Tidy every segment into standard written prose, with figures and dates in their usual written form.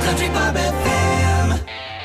Country Bob FM.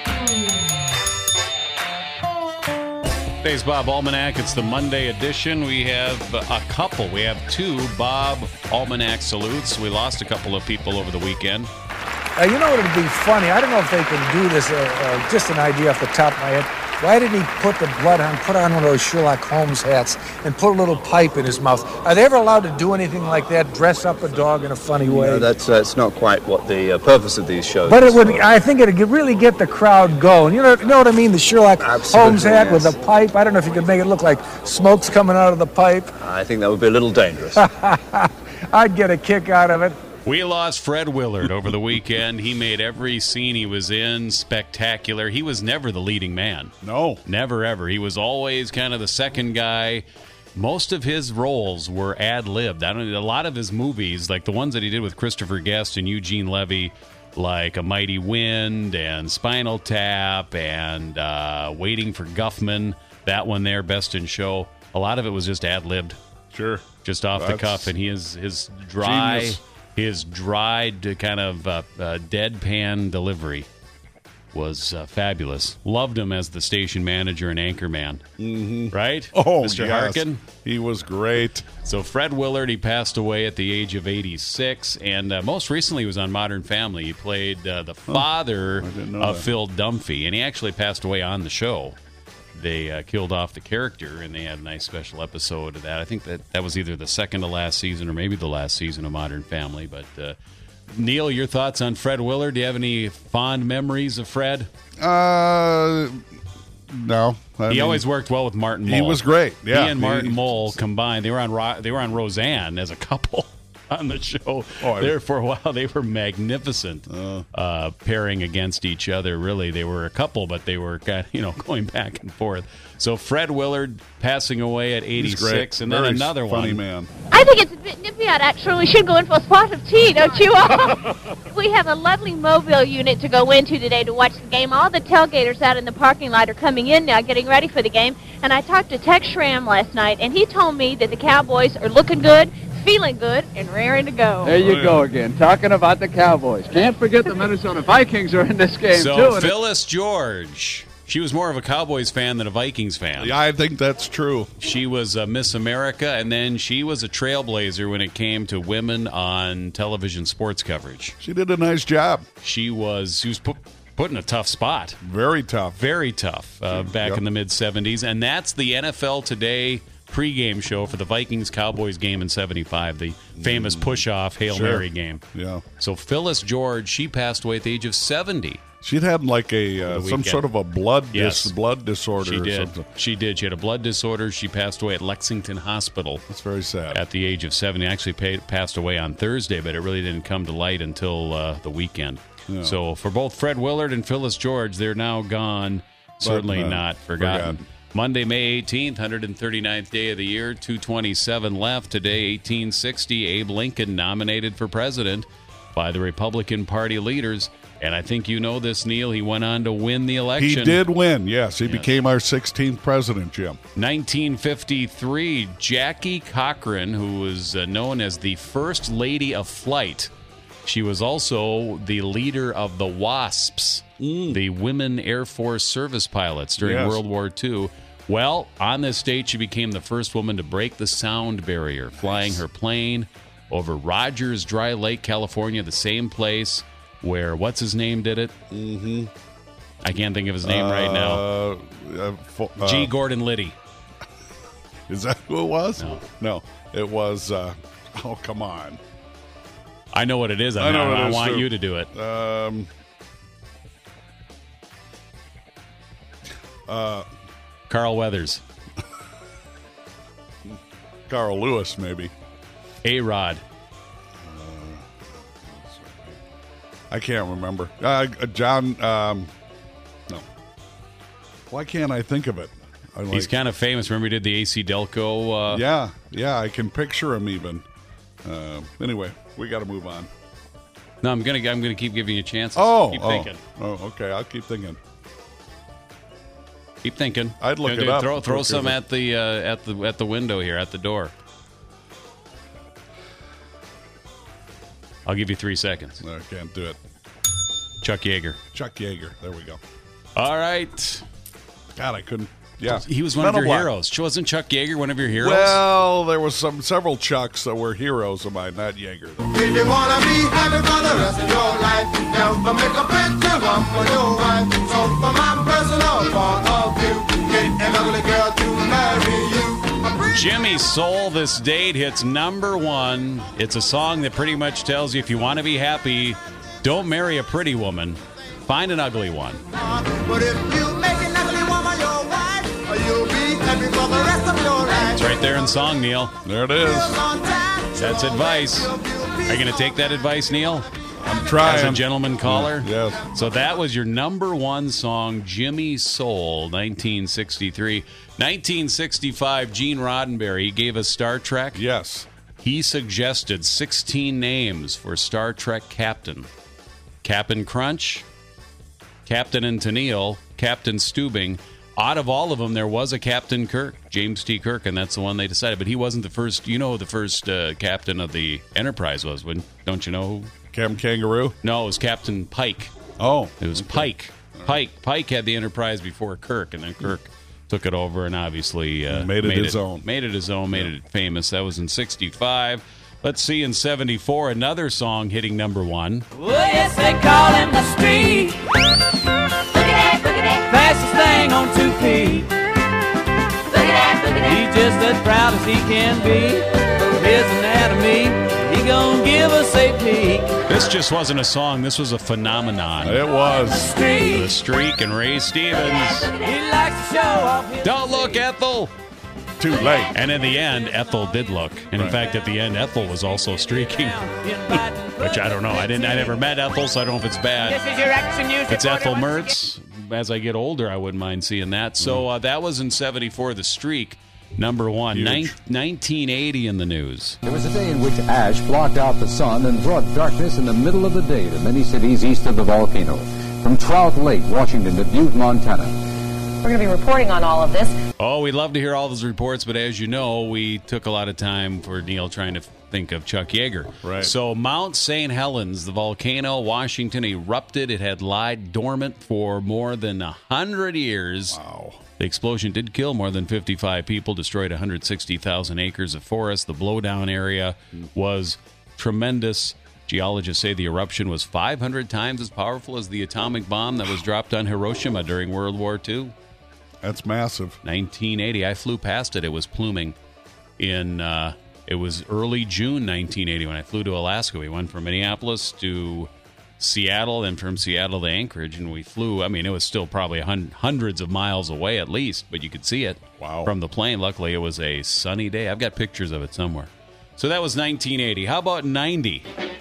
Today's Bob Almanac. It's the Monday edition. We have a couple. We have two Bob Almanac salutes. We lost a couple of people over the weekend. You know what would be funny? I don't know if they can do this, just an idea off the top of my head. Why did he put on one of those Sherlock Holmes hats and put a little pipe in his mouth? Are they ever allowed to do anything like that, dress up a dog in a funny way? No, that's not quite what the purpose of these shows But is. it would. I think it would really get the crowd going. You know what I mean? The Sherlock Holmes hat with the pipe. I don't know if you could make it look like smoke's coming out of the pipe. I think that would be a little dangerous. I'd get a kick out of it. We lost Fred Willard over the weekend. He made every scene he was in spectacular. He was never the leading man. No. Never, ever. He was always kind of the second guy. Most of his roles were ad-libbed. A lot of his movies, like the ones that he did with Christopher Guest and Eugene Levy, like A Mighty Wind and Spinal Tap and Waiting for Guffman, that one there, Best in Show, a lot of it was just ad-libbed. Sure. Just off the cuff. And his dry... Genius. His dried kind of deadpan delivery was fabulous. Loved him as the station manager and anchorman. Mm-hmm. Right? Oh, Mr. yes. Harkin? He was great. So Fred Willard, he passed away at the age of 86. And most recently he was on Modern Family. He played the father of Phil Dunphy. And he actually passed away on the show. They killed off the character, and they had a nice special episode of that. I think that was either the second to last season or maybe the last season of Modern Family. But, Neil, your thoughts on Fred Willard? Do you have any fond memories of Fred? No. He always worked well with Martin Mull. He was great, yeah. He and Martin Mull combined. They were on Roseanne as a couple on the show. There for a while, they were magnificent pairing against each other. Really, they were a couple, but they were going back and forth. So Fred Willard passing away at 86, and then another funny one. Man. I think it's a bit nippy out, actually. We should go in for a spot of tea, don't you all? We have a lovely mobile unit to go into today to watch the game. All the tailgaters out in the parking lot are coming in now, getting ready for the game. And I talked to Tex Schramm last night, and he told me that the Cowboys are looking good, feeling good, and raring to go. There you go again, talking about the Cowboys. Can't forget the Minnesota Vikings are in this game, So too. Phyllis George, she was more of a Cowboys fan than a Vikings fan. Yeah, I think that's true. She was Miss America, and then she was a trailblazer when it came to women on television sports coverage. She did a nice job. She was put in a tough spot. Very tough. Very tough back in the mid-'70s, and that's the NFL Today pregame show for the Vikings-Cowboys game in 75, the famous push-off Hail Mary game. Yeah. So Phyllis George, she passed away at the age of 70. She'd had like some sort of a blood disorder She or did. something. She did. She had a blood disorder. She passed away at Lexington Hospital. That's very sad. At the age of 70. Actually passed away on Thursday, but it really didn't come to light until the weekend. Yeah. So for both Fred Willard and Phyllis George, they're now gone. Certainly not forgotten. Monday, May 18th, 139th day of the year, 227 left. Today, 1860, Abe Lincoln nominated for president by the Republican Party leaders. And I think you know this, Neil. He went on to win the election. He did win, yes. He became our 16th president, Jim. 1953, Jackie Cochran, who was known as the First Lady of Flight. She was also the leader of the WASPs, the Women Air Force Service Pilots during World War II. Well, on this date, she became the first woman to break the sound barrier, flying her plane over Rogers Dry Lake, California, the same place where what's-his-name did it? Mm-hmm. I can't think of his name right now. G. Gordon Liddy. Is that who it was? No. It was, come on. I know what it is. I want you to do it. Carl Weathers. Carl Lewis, maybe. A-Rod. I can't remember. John, no. Why can't I think of it? He's kind of famous. Remember he did the AC Delco? Yeah, I can picture him even. Anyway, we got to move on. No, I'm gonna keep giving you chances. Keep thinking. Okay, I'll keep thinking. Keep thinking. I'd look it up. Throw some at the window here, at the door. I'll give you 3 seconds. No, I can't do it. Chuck Yeager. Chuck Yeager. There we go. All right. God, I couldn't. Yeah. He was one of your heroes. Wasn't Chuck Yeager one of your heroes? Well, there was several Chucks that were heroes of mine, not Yeager. If you wanna be happy for the rest of your life, never make a picture one for your wife. So for my personal point of view, get an ugly girl to marry you. Jimmy Soul, this date hits number 1. It's a song that pretty much tells you if you want to be happy, don't marry a pretty woman. Find an ugly one. But if you make an ugly woman your wife, you'll be happy for the rest of your life. It's right there in song, Neil. There it is. That's advice. Are you going to take that advice, Neil? I'm trying. As a gentleman caller? Yes. So that was your number 1 song, Jimmy Soul, 1963. 1965, Gene Roddenberry, he gave us Star Trek. Yes. He suggested 16 names for Star Trek captain. Captain Crunch, Captain and Tennille, Captain Stubing. Out of all of them, there was a Captain Kirk, James T. Kirk, and that's the one they decided. But he wasn't the first. You know who the first captain of the Enterprise was, don't you know who? Captain Kangaroo? No, it was Captain Pike. Oh. It was Pike. Pike had the Enterprise before Kirk, and then Kirk took it over and obviously made it his own. Made it his own, made it famous. That was in 65. Let's see, in 74, another song hitting number 1. Well, yes, they call him the street. Fastest thing on 2 feet. He's just as proud as he can be. His anatomy, he gonna give us a peek. This just wasn't a song. This was a phenomenon. It was. The Streak and Ray Stevens. He likes to show off his Don't look, Ethel. Too late. And in the end, Ethel did look. And in fact, at the end, Ethel was also streaking. Which I don't know. I never met Ethel, so I don't know if it's bad. This is your action music. It's Ethel Mertz. As I get older, I wouldn't mind seeing that. So that was in 74, The Streak, number 1. 1980 in the news. There was a day in which ash blocked out the sun and brought darkness in the middle of the day to many cities east of the volcano. From Trout Lake, Washington, to Butte, Montana. We're going to be reporting on all of this. Oh, we'd love to hear all those reports, but as you know, we took a lot of time for Neil trying to think of Chuck Yeager. Right. So Mount St. Helens, the volcano, Washington, erupted. It had lied dormant for more than 100 years. Wow. The explosion did kill more than 55 people, destroyed 160,000 acres of forest. The blowdown area was tremendous. Geologists say the eruption was 500 times as powerful as the atomic bomb that was dropped on Hiroshima during World War II. That's massive. 1980. I flew past it. It was pluming it was early June 1980 when I flew to Alaska. We went from Minneapolis to Seattle, then from Seattle to Anchorage, and we flew. I mean, it was still probably hundreds of miles away at least, but you could see it from the plane. Luckily, it was a sunny day. I've got pictures of it somewhere. So that was 1980. How about 90?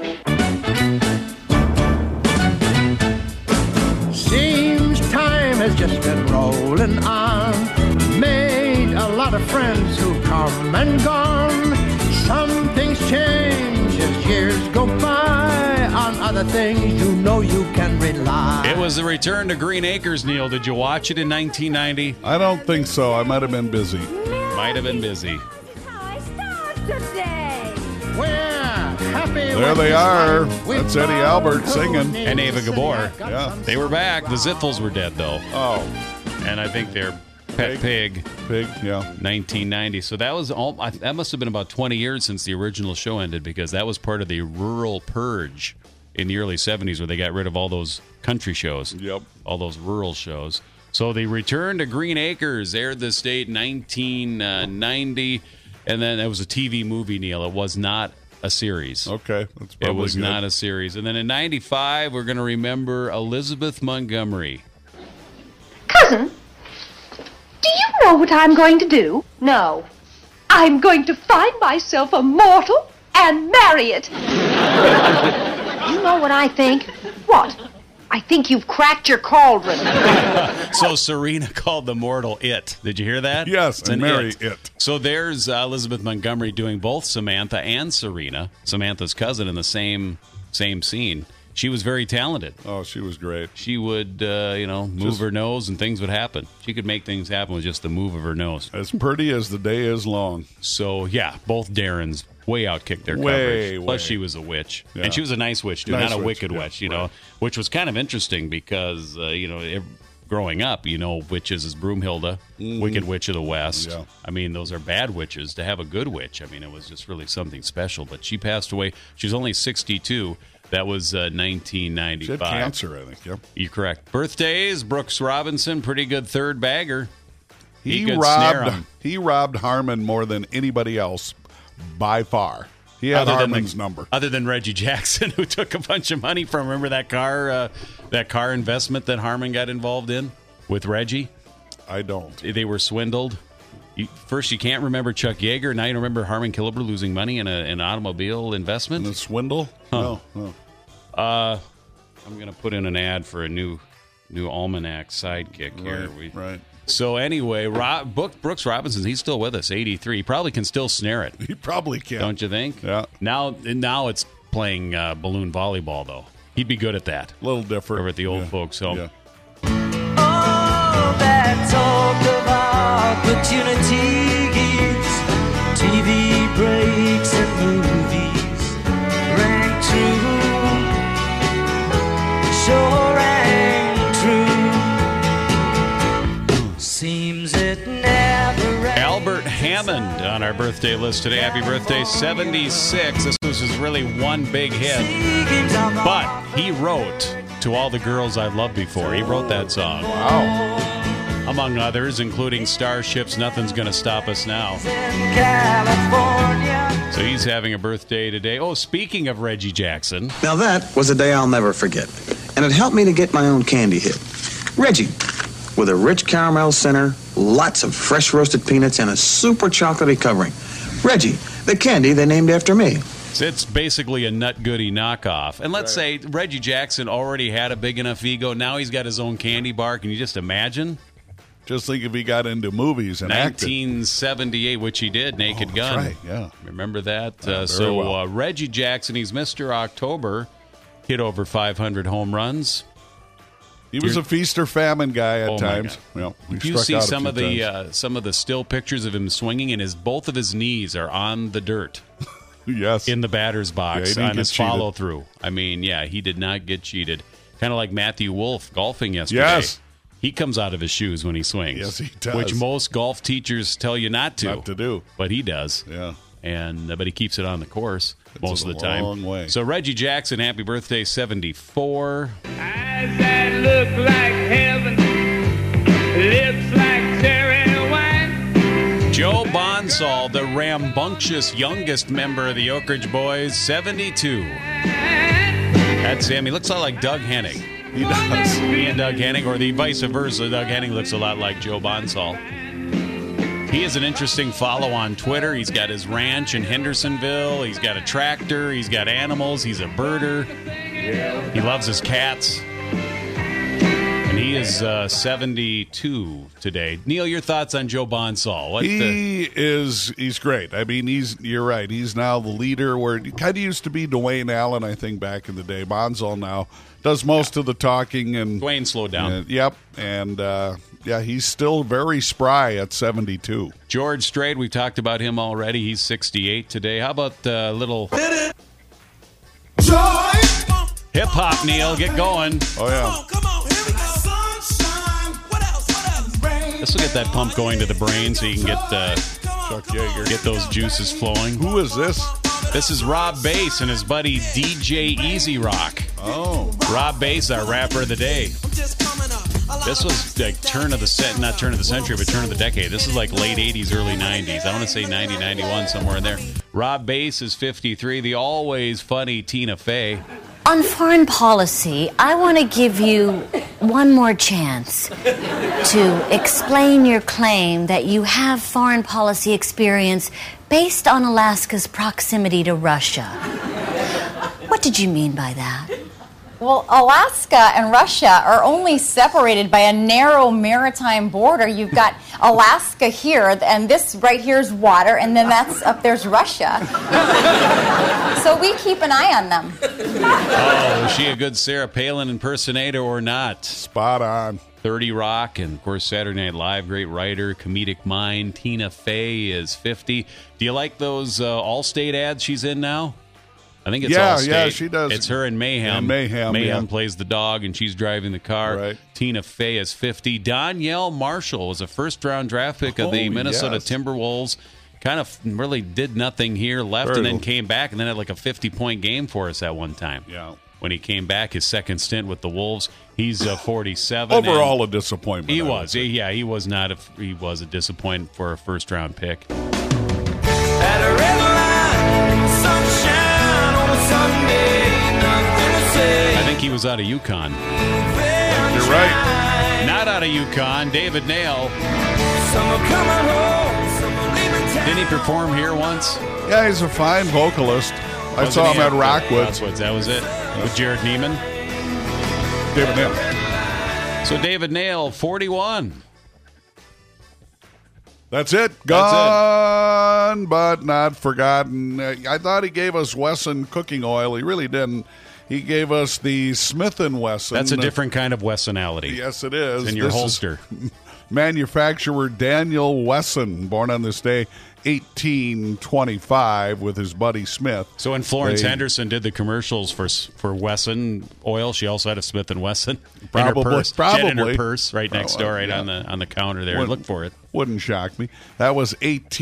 Seems time has just been rolling on. Made a lot of friends who come and gone. Some things change as years go by. On other things, you know you can rely. It was the return to Green Acres, Neil. Did you watch it in 1990? I don't think so. I might have been busy. Might have been busy. There they are. That's Eddie Albert singing. And Ava Gabor. Yeah. They were back. The Ziffels were dead, though. Oh. And I think their pet pig. Pig, yeah. 1990. So that was that must have been about 20 years since the original show ended, because that was part of the rural purge in the early 70s where they got rid of all those country shows. Yep. All those rural shows. So the return to Green Acres aired this date 1990. And then it was a TV movie, Neil. It was not a series. Okay, that's probably It was good. not a series. And then in 95, we're going to remember Elizabeth Montgomery. Cousin, do you know what I'm going to do? No. I'm going to find myself a mortal and marry it. You know what I think? What? I think you've cracked your cauldron. So Serena called the mortal It. Did you hear that? Yes, It's and an marry it. So there's Elizabeth Montgomery doing both Samantha and Serena, Samantha's cousin, in the same scene. She was very talented. Oh, she was great. She would, move her nose and things would happen. She could make things happen with just the move of her nose. As pretty as the day is long. So, yeah, both Darrens way outkicked their Way, coverage. Plus, way. she was a witch. Yeah. And she was a nice witch, too, Nice not a witch, wicked yeah, witch, you right. know, which was kind of interesting because, growing up, witches is Broomhilda, Wicked Witch of the West. Yeah. I mean, those are bad witches. To have a good witch, I mean, it was just really something special. But she passed away. She was only 62. That was 1995. She had cancer, I think. Yep. You're correct. Birthdays, Brooks Robinson, pretty good third bagger. He could snare 'em. robbed Harmon more than anybody else by far. He had Harmon's number. Other than Reggie Jackson, who took a bunch of money from, remember that car investment that Harmon got involved in with Reggie? I don't. They were swindled. First, you can't remember Chuck Yeager. Now you remember Harmon Killebrew losing money in an automobile investment? And a swindle? Huh. No. I'm going to put in an ad for a new Almanac sidekick here. Right. So anyway, Brooks Robinson, he's still with us, 83. He probably can still snare it. He probably can. Don't you think? Yeah. Now it's playing balloon volleyball, though. He'd be good at that. A little different. Over at the old folks' home. Yeah. Oh, that talk of opportunities, TV breaks and movies rang true, sure rang true. Seems it never ends. Albert Hammond on our birthday list today. Happy birthday, 76. This was his really one big hit. But he wrote To All the Girls I've Loved Before. He wrote that song. Wow. Among others, including Starships, Nothing's Gonna Stop Us Now. So he's having a birthday today. Oh, speaking of Reggie Jackson. Now that was a day I'll never forget. And it helped me to get my own candy hit. Reggie, with a rich caramel center, lots of fresh roasted peanuts, and a super chocolatey covering. Reggie, the candy they named after me. It's basically a Nut Goody knockoff. And let's say Reggie Jackson already had a big enough ego. Now he's got his own candy bar. Can you just imagine? Just think if he got into movies and 1978, which he did, Naked Gun. Right, yeah. Remember that? Very well. Reggie Jackson, he's Mr. October, hit over 500 home runs. He was a feast or famine guy at times. Well, if you see some of the still pictures of him swinging, and both of his knees are on the dirt. Yes. In the batter's box Yeah, on his follow through. I mean, yeah, he did not get cheated. Kind of like Matthew Wolff golfing yesterday. Yes. He comes out of his shoes when he swings. Yes, he does. Which most golf teachers tell you not to. Not to do. But he does. Yeah. But he keeps it on the course most of the time. long way. So Reggie Jackson, happy birthday, 74. Eyes that look like heaven, lips like cherry wine. Joe Bonsall, the rambunctious youngest member of the Oak Ridge Boys, 72. That's him. He looks a lot like Doug Henning. He does. Me and Doug Henning, or the vice versa. Doug Henning looks a lot like Joe Bonsall. He is an interesting follow on Twitter. He's got his ranch in Hendersonville. He's got a tractor. He's got animals. He's a birder. He loves his cats. And he is 72 today. Neil, your thoughts on Joe Bonsall? He's great. I mean, you're right. He's now the leader where it kind of used to be Dwayne Allen, I think, back in the day. Bonsall now does most of the talking. And Dwayne slowed down. Yep. And, he's still very spry at 72. George Strait, we've talked about him already. He's 68 today. How about little hip-hop, Neil? Get going. Oh, yeah. This will get that pump going to the brain so you can get Chuck Yeager. Get those juices flowing. Who is this? This is Rob Bass and his buddy DJ Easy Rock. Oh. Rob Bass, our rapper of the day. This was like not turn of the century, but turn of the decade. This is like late 80s, early 90s. I want to say 90, 91, somewhere in there. Rob Bass is 53. The always funny Tina Fey. On foreign policy, I want to give you one more chance to explain your claim that you have foreign policy experience based on Alaska's proximity to Russia. What did you mean by that? Well, Alaska and Russia are only separated by a narrow maritime border. You've got Alaska here, and this right here is water, and then that's up there's Russia. So we keep an eye on them. Oh, is she a good Sarah Palin impersonator or not? Spot on. 30 Rock, and of course Saturday Night Live, great writer, comedic mind. Tina Fey is 50. Do you like those Allstate ads she's in now? I think it's Allstate. Yeah, she does. It's her and Mayhem. Mayhem plays the dog, and she's driving the car. Right. Tina Fey is 50. Danielle Marshall was a first-round draft pick of the Minnesota Timberwolves. Kind of really did nothing here, left, and then came back, and then had like a 50-point game for us at one time. Yeah. When he came back, his second stint with the Wolves, he's 47. Overall, a disappointment. He was. Yeah, he was not. He was a disappointment for a first-round pick. At a red line, sunshine on a Sunday, nothing to say. I think he was out of UConn. You're right. Not out of UConn. David Nail. Summer coming home, summer leaving town. Didn't he perform here once? Yeah, he's a fine vocalist. I saw him at Rockwoods. That was it. With Jared Neiman. David Nail. So David Nail, 41. That's it. Gone, but not forgotten. I thought he gave us Wesson cooking oil. He really didn't. He gave us the Smith & Wesson. That's a different kind of Wessonality. Yes, it is. In your holster. Manufacturer Daniel Wesson, born on this day, 1825, with his buddy Smith. So when Florence Henderson did the commercials for Wesson oil, she also had a Smith & Wesson probably, in her purse. Probably. She had it in her purse right next door, on the counter there. Look for it. Wouldn't shock me. That was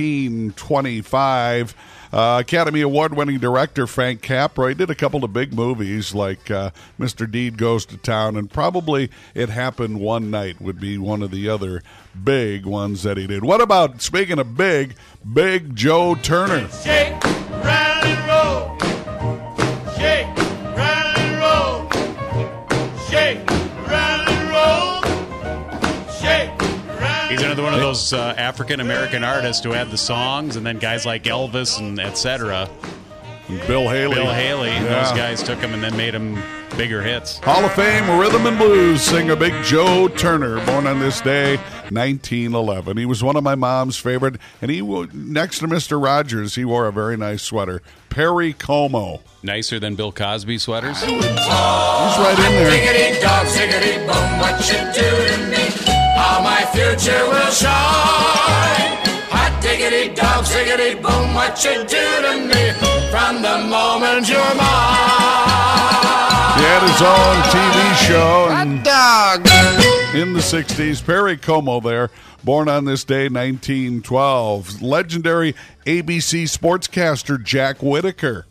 1825. Academy Award-winning director Frank Capra. He did a couple of big movies like Mr. Deed Goes to Town, and probably It Happened One Night would be one of the other big ones that he did. What about, speaking of Big Joe Turner? Shake, rattle, and roll. Shake, rattle, and roll. Shake, rattle, and roll. Shake, rattle. He's another one of those African-American artists who had the songs, and then guys like Elvis and etc. Bill Haley. Those guys took him and then made him bigger hits. Hall of Fame Rhythm and Blues singer Big Joe Turner, born on this day, 1911. He was one of my mom's favorite, and he next to Mr. Rogers, he wore a very nice sweater. Perry Como. Nicer than Bill Cosby sweaters? He's right in there. Diggity dog, ziggity boom, what you do to me? How my future will shine. Hot diggity dog, ziggity boom, what you do to me? From the moment you're mine. He had his own TV show in the 60s. Perry Como there, born on this day, 1912. Legendary ABC sportscaster Jack Whitaker.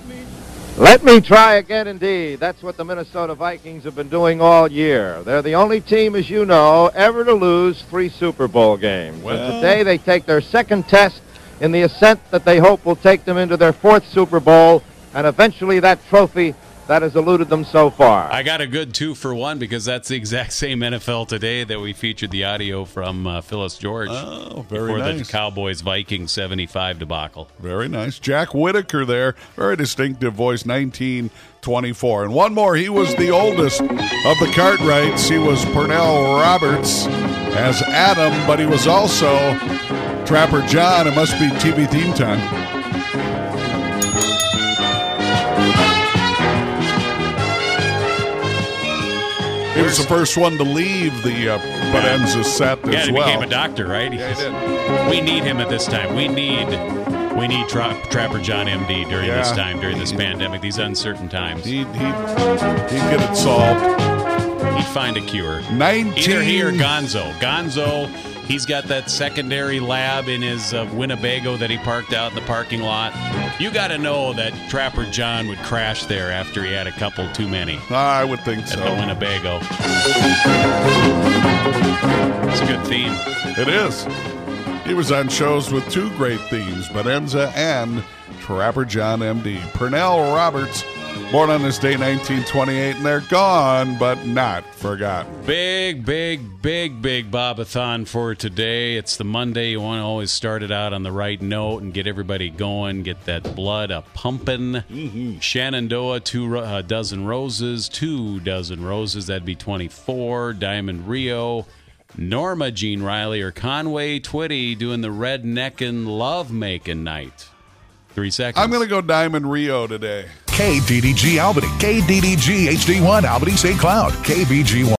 Let me try again, indeed. That's what the Minnesota Vikings have been doing all year. They're the only team, as you know, ever to lose 3 Super Bowl games. Well. And today they take their second test in the ascent that they hope will take them into their 4th Super Bowl and eventually that trophy that has eluded them so far. I got a good 2-for-1 because that's the exact same NFL Today that we featured the audio from Phyllis George. Oh, very before nice. the Cowboys-Vikings 75 debacle. Very nice. Jack Whitaker there, very distinctive voice, 1924. And one more, he was the oldest of the Cartwrights. He was Pernell Roberts as Adam, but he was also Trapper John. It must be TV theme time. He was the first one to leave the Bonanza set as he well. became a doctor, right? Yeah, he did. We need him at this time. We need Trapper John MD during this time, during this pandemic, these uncertain times. He'd get it solved. He'd find a cure. Either he or Gonzo. Gonzo, he's got that secondary lab in his Winnebago that he parked out in the parking lot. You got to know that Trapper John would crash there after he had a couple too many. I would think so. At the Winnebago. It's a good theme. It is. He was on shows with 2 great themes, Bonanza and Trapper John MD. Pernell Roberts Born on this day, 1928, and they're gone, but not forgotten. Big Bobathon for today. It's the Monday. You want to always start it out on the right note and get everybody going, get that blood a-pumping. Shenandoah, 2 dozen roses, 2 dozen roses. That'd be 24. Diamond Rio. Norma Jean Riley or Conway Twitty doing the redneckin' love-making night. 3 seconds. I'm going to go Diamond Rio today. KDDG Albany, KDDG HD1 Albany St. Cloud, KBG1.